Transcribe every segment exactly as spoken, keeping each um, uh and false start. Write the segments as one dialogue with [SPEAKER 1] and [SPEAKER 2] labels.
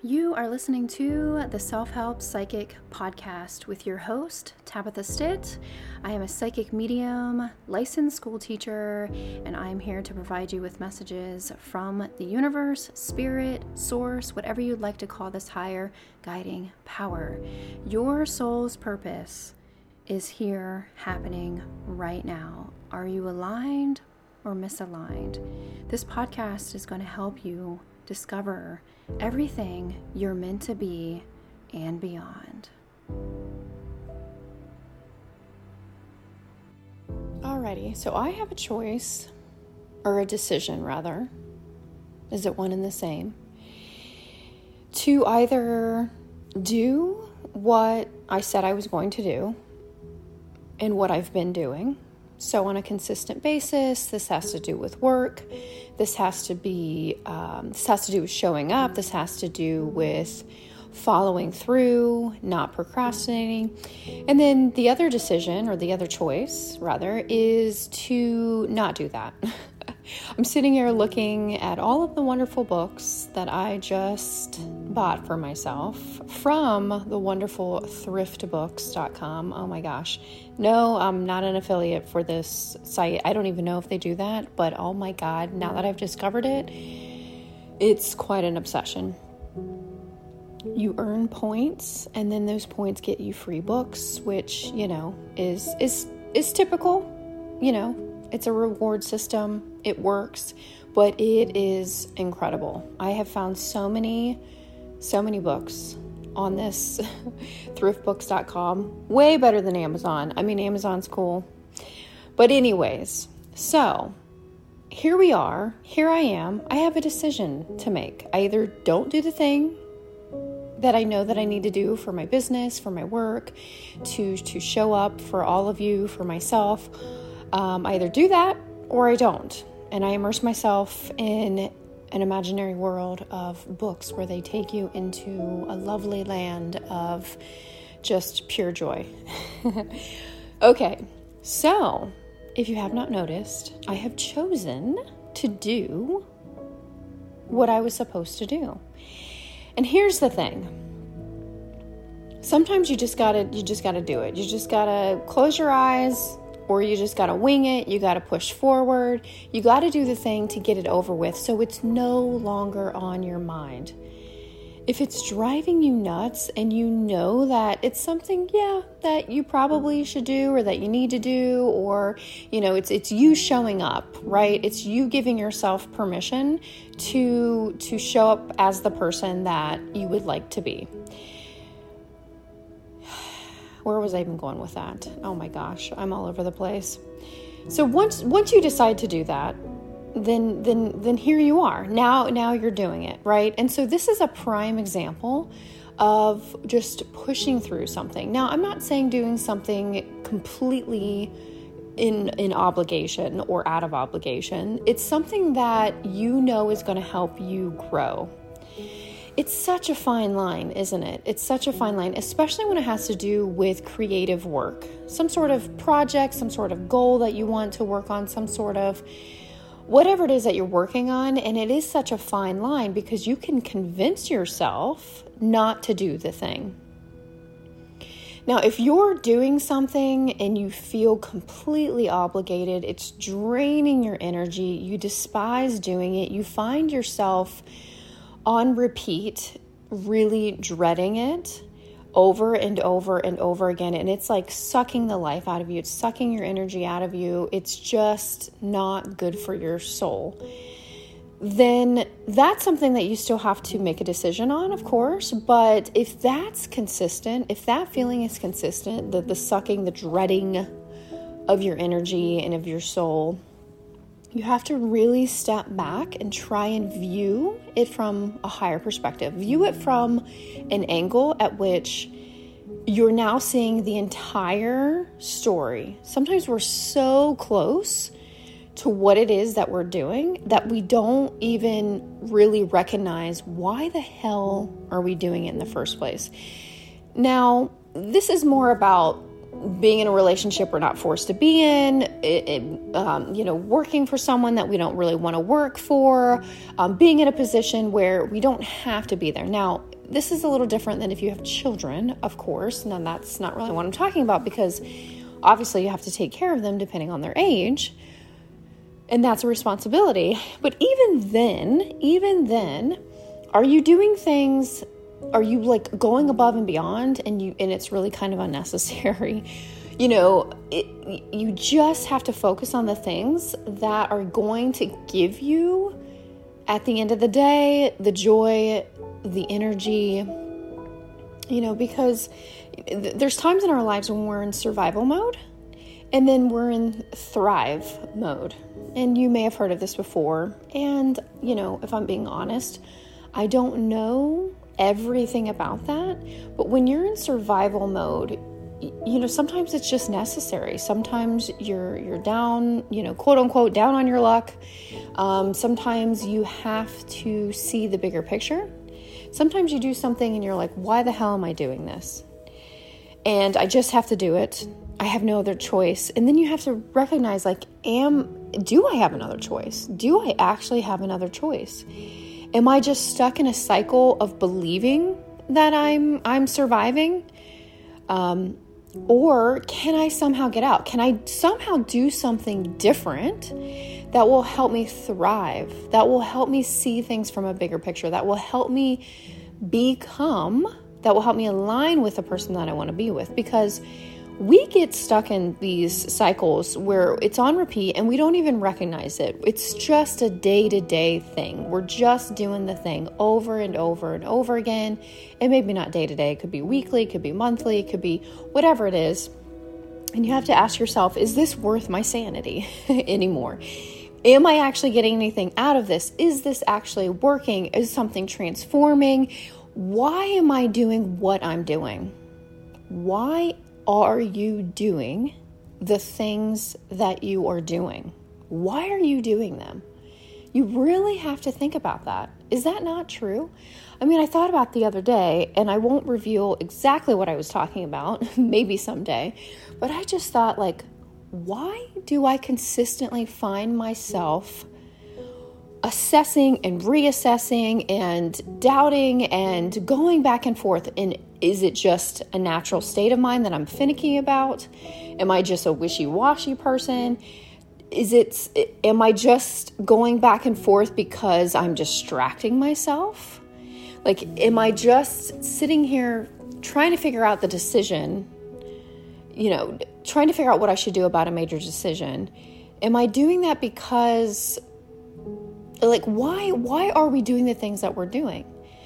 [SPEAKER 1] You are listening to the Self-Help Psychic Podcast with your host, Tabitha Stitt. I am a psychic medium, licensed school teacher, and I am here to provide you with messages from the universe, spirit, source, whatever you'd like to call this higher guiding power. Your soul's purpose is here happening right now. Are you aligned or misaligned? This podcast is going to help you discover everything you're meant to be and beyond. Alrighty, so I have a choice, or a decision rather. Is it one and the same? To either do what I said I was going to do and what I've been doing. So on a consistent basis, this has to do with work. This has to be, um, this has to do with showing up. This has to do with following through, not procrastinating. And then the other decision, or the other choice rather, is to not do that. I'm sitting here looking at all of the wonderful books that I just bought for myself from the wonderful thrift books dot com. Oh my gosh. No, I'm not an affiliate for this site. I don't even know if they do that, but oh my God, now that I've discovered it, it's quite an obsession. You earn points, and then those points get you free books, which, you know, is is is typical, you know. It's a reward system. It works, but it is incredible. I have found so many, so many books on this thrift books dot com. Way better than Amazon. I mean, Amazon's cool. But anyways, so here we are. Here I am. I have a decision to make. I either don't do the thing that I know that I need to do for my business, for my work, to, to show up for all of you, for myself. Um, I either do that or I don't. And I immerse myself in an imaginary world of books where they take you into a lovely land of just pure joy. Okay, so if you have not noticed, I have chosen to do what I was supposed to do. And here's the thing. Sometimes you just gotta, you just gotta do it. You just gotta close your eyes, or you just got to wing it. You got to push forward. You got to do the thing to get it over with so it's no longer on your mind. If it's driving you nuts and you know that it's something, yeah, that you probably should do or that you need to do, or, you know, it's it's you showing up, right? It's you giving yourself permission to to show up as the person that you would like to be. Where was I even going with that? Oh my gosh, I'm all over the place. So once once you decide to do that, then then then here you are. Now now you're doing it, right? And so this is a prime example of just pushing through something. Now, I'm not saying doing something completely in in obligation or out of obligation. It's something that you know is going to help you grow. It's such a fine line, isn't it? It's such a fine line, especially when it has to do with creative work. Some sort of project, some sort of goal that you want to work on, some sort of whatever it is that you're working on. And it is such a fine line because you can convince yourself not to do the thing. Now, if you're doing something and you feel completely obligated, it's draining your energy, you despise doing it, you find yourself on repeat, really dreading it over and over and over again. And it's like sucking the life out of you. It's sucking your energy out of you. It's just not good for your soul. Then that's something that you still have to make a decision on, of course. But if that's consistent, if that feeling is consistent, the, the sucking, the dreading of your energy and of your soul, you have to really step back and try and view it from a higher perspective. View it from an angle at which you're now seeing the entire story. Sometimes we're so close to what it is that we're doing that we don't even really recognize why the hell are we doing it in the first place. Now, this is more about being in a relationship we're not forced to be in, it, it, um, you know, working for someone that we don't really want to work for, um, being in a position where we don't have to be there. Now, this is a little different than if you have children, of course, and that's not really what I'm talking about, because obviously you have to take care of them depending on their age, and that's a responsibility. But even then, even then, are you doing things, are you like going above and beyond, and you and it's really kind of unnecessary? You know, it, you just have to focus on the things that are going to give you, at the end of the day, the joy, the energy, you know, because th- there's times in our lives when we're in survival mode, and then we're in thrive mode. And you may have heard of this before. And, you know, if I'm being honest, I don't know everything about that. But when you're in survival mode, you know, sometimes it's just necessary. Sometimes you're you're down, you know, quote unquote, down on your luck. Um, sometimes you have to see the bigger picture. Sometimes you do something and you're like, why the hell am I doing this? And I just have to do it. I have no other choice. And then you have to recognize, like, am, do I have another choice? Do I actually have another choice? Am I just stuck in a cycle of believing that I'm, I'm surviving? Um, or can I somehow get out? Can I somehow do something different that will help me thrive? That will help me see things from a bigger picture? That will help me become, that will help me align with the person that I want to be with? Because we get stuck in these cycles where it's on repeat and we don't even recognize it. It's just a day-to-day thing. We're just doing the thing over and over and over again. And maybe not day-to-day. It could be weekly, it could be monthly, it could be whatever it is. And you have to ask yourself, is this worth my sanity anymore? Am I actually getting anything out of this? Is this actually working? Is something transforming? Why am I doing what I'm doing? Why are you doing the things that you are doing? Why are you doing them? You really have to think about that. Is that not true? I mean, I thought about the other day, and I won't reveal exactly what I was talking about, maybe someday, but I just thought, like, why do I consistently find myself assessing and reassessing and doubting and going back and forth? And is it just a natural state of mind that I'm finicky about? Am I just a wishy-washy person? Is it, am I just going back and forth because I'm distracting myself? Like, am I just sitting here trying to figure out the decision, you know, trying to figure out what I should do about a major decision? Am I doing that because, like, why, why are we doing the things that we're doing?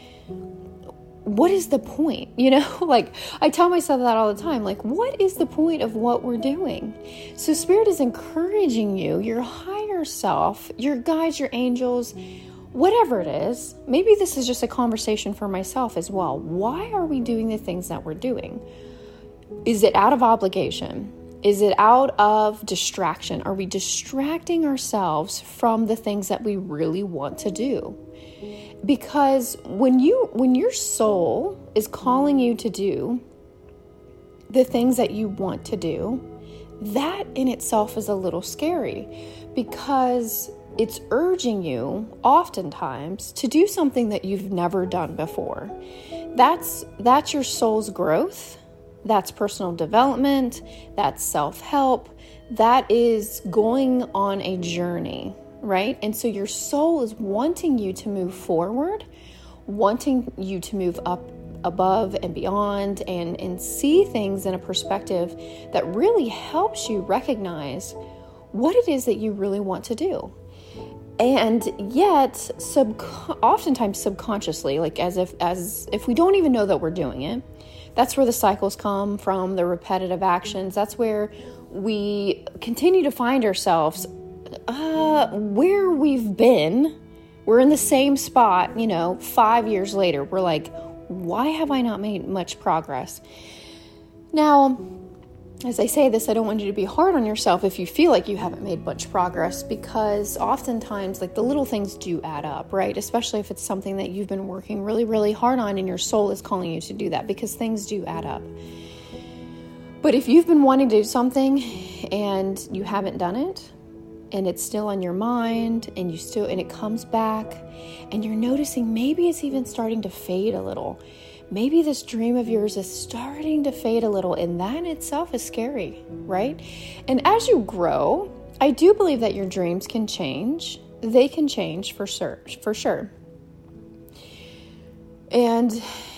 [SPEAKER 1] What is the point? You know, like, I tell myself that all the time. Like, what is the point of what we're doing? So Spirit is encouraging you, your higher self, your guides, your angels, whatever it is. Maybe this is just a conversation for myself as well. Why are we doing the things that we're doing? Is it out of obligation? Is it out of distraction? Are we distracting ourselves from the things that we really want to do? Because when you, when your soul is calling you to do the things that you want to do, that in itself is a little scary, because it's urging you oftentimes to do something that you've never done before. That's, that's your soul's growth. That's personal development. That's self-help. That is going on a journey. Right? And so your soul is wanting you to move forward, wanting you to move up above and beyond, and, and see things in a perspective that really helps you recognize what it is that you really want to do. And yet, sub- oftentimes subconsciously, like as if, as if we don't even know that we're doing it, that's where the cycles come from, the repetitive actions. That's where we continue to find ourselves Uh, where we've been. We're in the same spot, you know, five years later. We're like, why have I not made much progress? Now, as I say this, I don't want you to be hard on yourself if you feel like you haven't made much progress, because oftentimes, like, the little things do add up, right? Especially if it's something that you've been working really, really hard on and your soul is calling you to do that, because things do add up. But if you've been wanting to do something and you haven't done it, and it's still on your mind, and you still, and it comes back, and you're noticing maybe it's even starting to fade a little. Maybe this dream of yours is starting to fade a little, and that in itself is scary, right? And as you grow, I do believe that your dreams can change. They can change for sure, for sure. And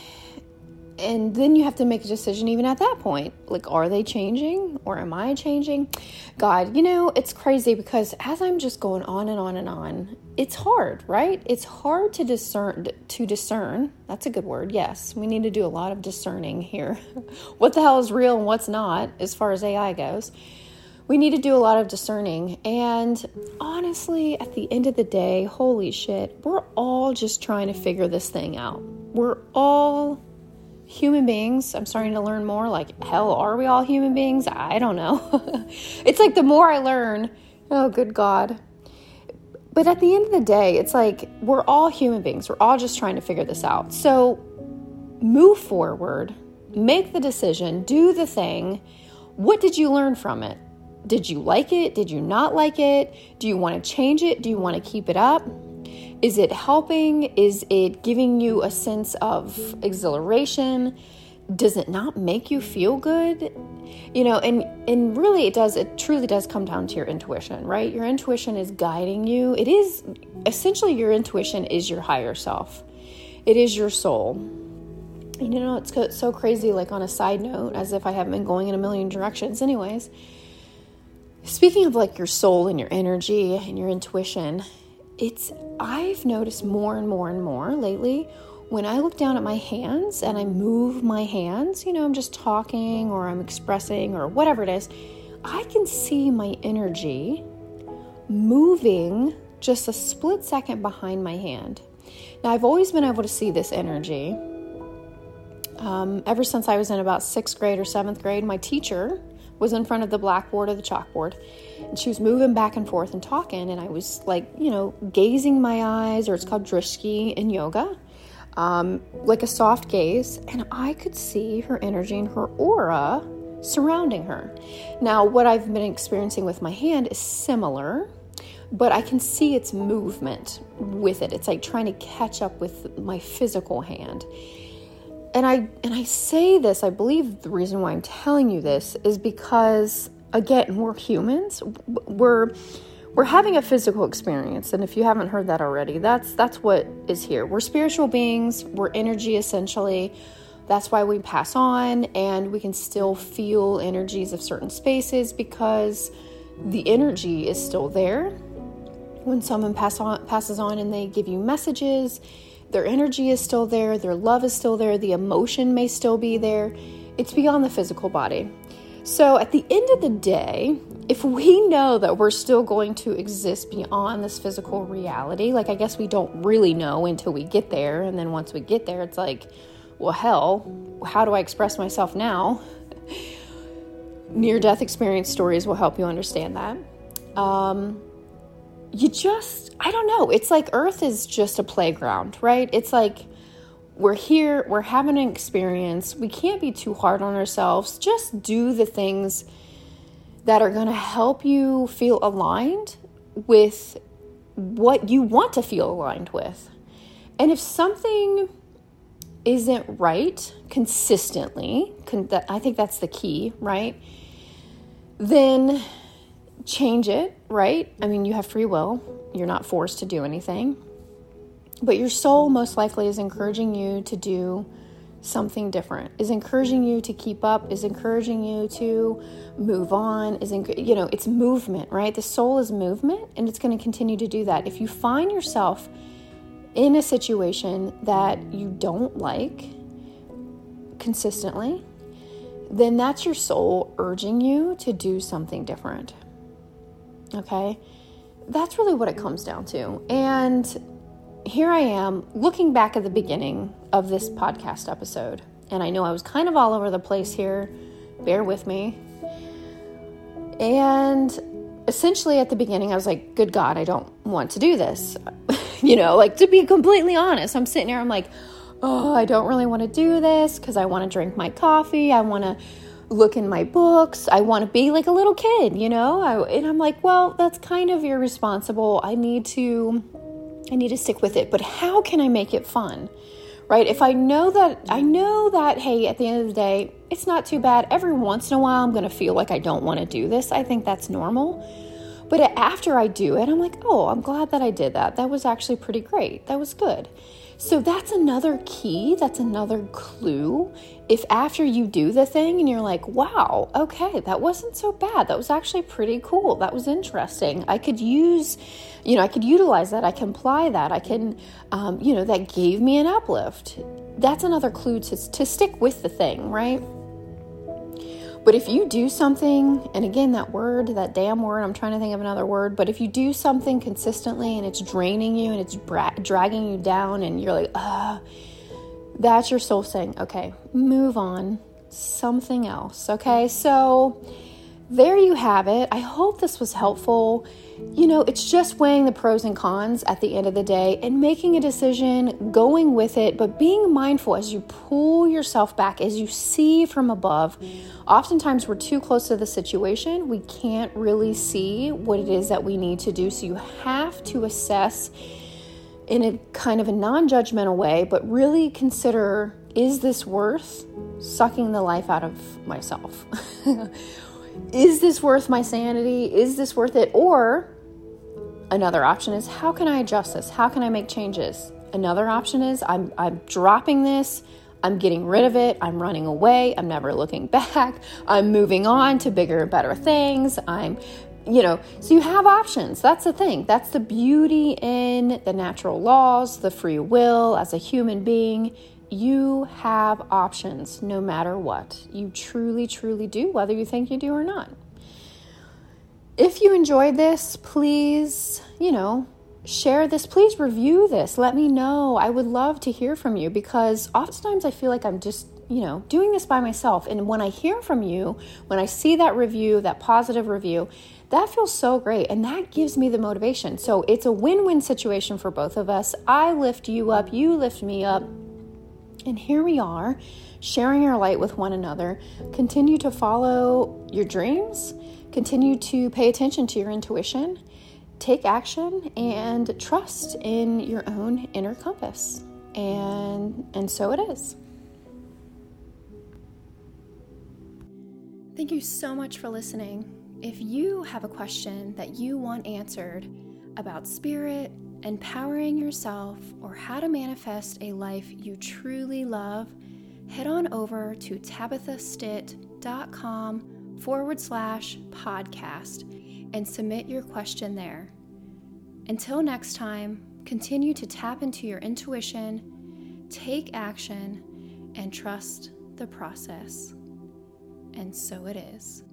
[SPEAKER 1] And then you have to make a decision even at that point. Like, are they changing or am I changing? God, you know, it's crazy because as I'm just going on and on and on, it's hard, right? It's hard to discern, to discern. That's a good word. Yes, we need to do a lot of discerning here. What the hell is real and what's not as far as A I goes? We need to do a lot of discerning. And honestly, at the end of the day, holy shit, we're all just trying to figure this thing out. We're all human beings. I'm starting to learn more. Like, hell, are we all human beings? I don't know. It's like the more I learn, oh, good God. But at the end of the day, it's like we're all human beings. We're all just trying to figure this out. So move forward, make the decision, do the thing. What did you learn from it? Did you like it? Did you not like it? Do you want to change it? Do you want to keep it up? Is it helping? Is it giving you a sense of exhilaration? Does it not make you feel good? You know, and, and really it does, it truly does come down to your intuition, right? Your intuition is guiding you. It is, essentially your intuition is your higher self. It is your soul. And you know, it's so crazy, like on a side note, as if I haven't been going in a million directions anyways. Speaking of like your soul and your energy and your intuition, it's, I've noticed more and more and more lately when I look down at my hands and I move my hands, you know, I'm just talking or I'm expressing or whatever it is, I can see my energy moving just a split second behind my hand. Now, I've always been able to see this energy. Um, ever since I was in about sixth grade or seventh grade, my teacher was in front of the blackboard or the chalkboard, and she was moving back and forth and talking, and I was like, you know, gazing my eyes, or it's called drishti in yoga, um, like a soft gaze, and I could see her energy and her aura surrounding her. Now, what I've been experiencing with my hand is similar, but I can see its movement with it. It's like trying to catch up with my physical hand. And I and I say this, I believe the reason why I'm telling you this is because, again, we're humans. We're we're having a physical experience. And if you haven't heard that already, that's that's what is here. We're spiritual beings. We're energy, essentially. That's why we pass on, and we can still feel energies of certain spaces because the energy is still there. When someone pass on, passes on and they give you messages, their energy is still there, their love is still there, the emotion may still be there. It's beyond the physical body. So at the end of the day, if we know that we're still going to exist beyond this physical reality, like I guess we don't really know until we get there. And then once we get there, it's like, well, hell, how do I express myself now? Near-death experience stories will help you understand that. Um... You just, I don't know. It's like Earth is just a playground, right? It's like we're here, we're having an experience. We can't be too hard on ourselves. Just do the things that are going to help you feel aligned with what you want to feel aligned with. And if something isn't right consistently, I think that's the key, right? Then change it, right? I mean, you have free will. You're not forced to do anything. But your soul most likely is encouraging you to do something different, is encouraging you to keep up, is encouraging you to move on, is, enc- you know, it's movement, right? The soul is movement, and it's going to continue to do that. If you find yourself in a situation that you don't like consistently, then that's your soul urging you to do something different. Okay, that's really what it comes down to. And here I am looking back at the beginning of this podcast episode. And I know I was kind of all over the place here. Bear with me. And essentially at the beginning, I was like, good God, I don't want to do this. You know, like to be completely honest, I'm sitting here, I'm like, oh, I don't really want to do this because I want to drink my coffee. I want to look in my books. I want to be like a little kid, you know? I, and I'm like, well, that's kind of irresponsible. I need to, I need to stick with it. But how can I make it fun? Right? If I know that, I know that, hey, at the end of the day, it's not too bad. Every once in a while, I'm going to feel like I don't want to do this. I think that's normal. But after I do it, I'm like, oh, I'm glad that I did that. That was actually pretty great. That was good. So that's another key. That's another clue. If after you do the thing and you're like, wow, okay, that wasn't so bad. That was actually pretty cool. That was interesting. I could use, you know, I could utilize that. I can apply that. I can, um, you know, that gave me an uplift. That's another clue to, to stick with the thing, right? But if you do something, and again, that word, that damn word, I'm trying to think of another word, but if you do something consistently and it's draining you and it's bra- dragging you down and you're like, ah, that's your soul saying, okay, move on, something else, okay? So there you have it. I hope this was helpful. You know, it's just weighing the pros and cons at the end of the day and making a decision, going with it, but being mindful as you pull yourself back, as you see from above. Oftentimes we're too close to the situation. We can't really see what it is that we need to do. So you have to assess in a kind of a non-judgmental way, but really consider, is this worth sucking the life out of myself? Is this worth my sanity? Is this worth it? Or another option is, how can I adjust this? How can I make changes? Another option is, I'm I'm dropping this. I'm getting rid of it. I'm running away. I'm never looking back. I'm moving on to bigger and better things. I'm, you know, so you have options. That's the thing. That's the beauty in the natural laws, the free will as a human being. You have options no matter what. You truly, truly do, whether you think you do or not. If you enjoyed this, please, you know, share this. Please review this. Let me know. I would love to hear from you because oftentimes I feel like I'm just, you know, doing this by myself. And when I hear from you, when I see that review, that positive review, that feels so great. And that gives me the motivation. So it's a win-win situation for both of us. I lift you up. You lift me up. And here we are, sharing our light with one another. Continue to follow your dreams. Continue to pay attention to your intuition. Take action and trust in your own inner compass. And, and so it is. Thank you so much for listening. If you have a question that you want answered about spirit, empowering yourself, or how to manifest a life you truly love, head on over to tabithastitt.com forward slash podcast and submit your question there. Until next time, continue to tap into your intuition, take action, and trust the process. And so it is.